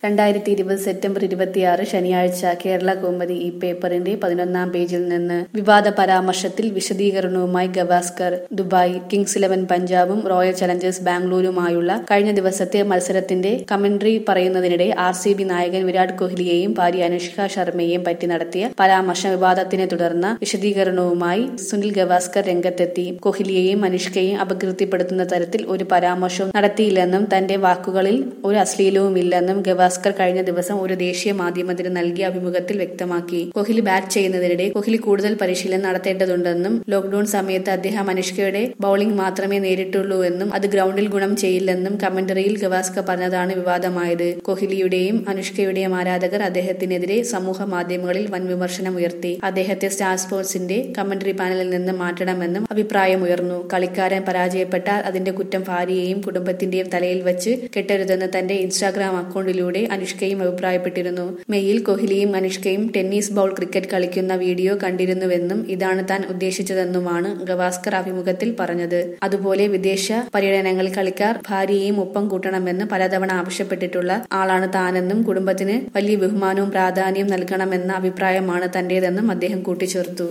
2020 September 26 ശനിയാഴ്ച കേരള കൗമുദി ഈ പേപ്പറിന്റെ 11-ാം പേജിൽ നിന്ന് വിവാദ പരാമർശത്തിൽ വിശദീകരണവുമായി ഗവാസ്കർ. ദുബായ്. കിങ്സ് 11 പഞ്ചാബും റോയൽ ചലഞ്ചേഴ്സ് ബാംഗ്ലൂരുമായുള്ള കഴിഞ്ഞ ദിവസത്തെ മത്സരത്തിന്റെ കമന്ററി പറയുന്നതിനിടെ RCB നായകൻ വിരാട് കോഹ്ലിയെയും ഭാര്യ അനുഷ്ക ശർമ്മയെയും പറ്റി നടത്തിയ പരാമർശം വിവാദത്തിനെ തുടർന്ന് വിശദീകരണവുമായി സുനിൽ ഗവാസ്കർ രംഗത്തെത്തി. കോഹ്ലിയെയും അനുഷ്കയെയും അപകീർത്തിപ്പെടുത്തുന്ന തരത്തിൽ ഒരു പരാമർശവും നടത്തിയില്ലെന്നും തന്റെ വാക്കുകളിൽ ഒരു അശ്ലീലവുമില്ലെന്നും ഗവാസ്കർ കഴിഞ്ഞ ദിവസം ഒരു ദേശീയ മാധ്യമത്തിന് നൽകിയ അഭിമുഖത്തിൽ വ്യക്തമാക്കി. കോഹ്ലി ബാറ്റ് ചെയ്യുന്നതിനിടെ കോഹ്ലി കൂടുതൽ പരിശീലനം നടത്തേണ്ടതുണ്ടെന്നും ലോക്ഡൌൺ സമയത്ത് അദ്ദേഹം അനുഷ്കയുടെ ബൌളിംഗ് മാത്രമേ നേരിട്ടുള്ളൂവെന്നും അത് ഗ്രൗണ്ടിൽ ഗുണം ചെയ്യില്ലെന്നും കമന്ററിയിൽ ഗവാസ്കർ പറഞ്ഞതാണ് വിവാദമായത്. കോഹ്ലിയുടെയും അനുഷ്കയുടെയും ആരാധകർ അദ്ദേഹത്തിനെതിരെ സമൂഹ മാധ്യമങ്ങളിൽ വൻ വിമർശനമുയർത്തി. അദ്ദേഹത്തെ സ്റ്റാർ സ്പോർട്സിന്റെ കമന്ററി പാനലിൽ നിന്ന് മാറ്റണമെന്നും അഭിപ്രായമുയർന്നു. കളിക്കാരൻ പരാജയപ്പെട്ടാൽ അതിന്റെ കുറ്റം ഭാര്യയെയും കുടുംബത്തിന്റെയും തലയിൽ വച്ച് കെട്ടരുതെന്ന് തന്റെ ഇൻസ്റ്റാഗ്രാം അക്കൗണ്ടിലൂടെ അനുഷ്കയും അഭിപ്രായപ്പെട്ടിരുന്നു. മെയ്യിൽ കോഹ്ലിയും അനുഷ്കയും ടെന്നീസ് ബോൾ ക്രിക്കറ്റ് കളിക്കുന്ന വീഡിയോ കണ്ടിരുന്നുവെന്നും ഇതാണ് താൻ ഉദ്ദേശിച്ചതെന്നുമാണ് ഗവാസ്കർ അഭിമുഖത്തിൽ പറഞ്ഞത്. അതുപോലെ വിദേശ പര്യടനങ്ങളിൽ കളിക്കാർ ഭാര്യയെയും ഒപ്പം കൂട്ടണമെന്ന് പലതവണ ആവശ്യപ്പെട്ടിട്ടുള്ള ആളാണ് താനെന്നും കുടുംബത്തിന് വലിയ ബഹുമാനവും പ്രാധാന്യവും നൽകണമെന്ന അഭിപ്രായമാണ് തന്റേതെന്നും അദ്ദേഹം കൂട്ടിച്ചേർത്തു.